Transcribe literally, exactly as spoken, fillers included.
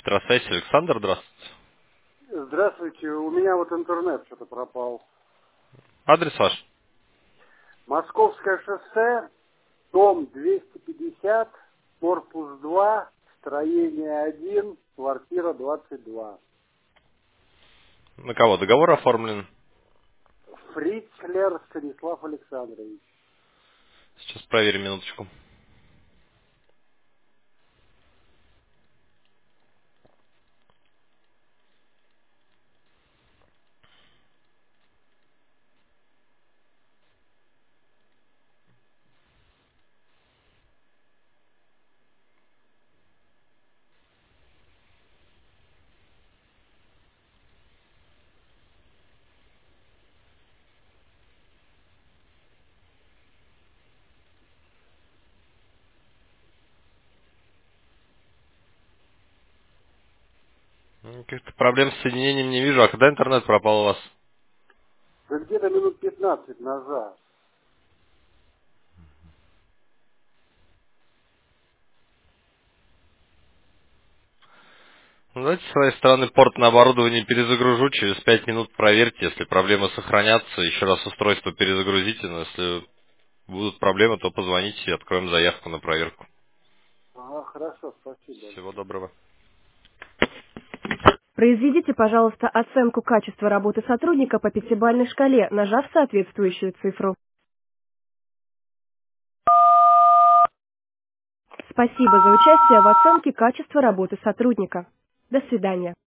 Электросвязь, Александр, здравствуйте. Здравствуйте, у меня вот интернет что-то пропал. Адрес ваш? Московское шоссе, дом двести пятьдесят, корпус два, строение один, квартира двадцать два. На кого договор оформлен? Фрицлер Станислав Александрович. Сейчас проверим минуточку. М, Каких-то проблем с соединением не вижу. А когда интернет пропал у вас? Да где-то минут пятнадцать назад. Ну, давайте с своей стороны порт на оборудовании перезагружу. Через пять минут проверьте. Если проблемы сохранятся, еще раз устройство перезагрузите. Но если будут проблемы, то позвоните и откроем заявку на проверку. Ага, хорошо, спасибо Всего большое. доброго. Произведите, пожалуйста, оценку качества работы сотрудника по пятибалльной шкале, нажав соответствующую цифру. Спасибо за участие в оценке качества работы сотрудника. До свидания.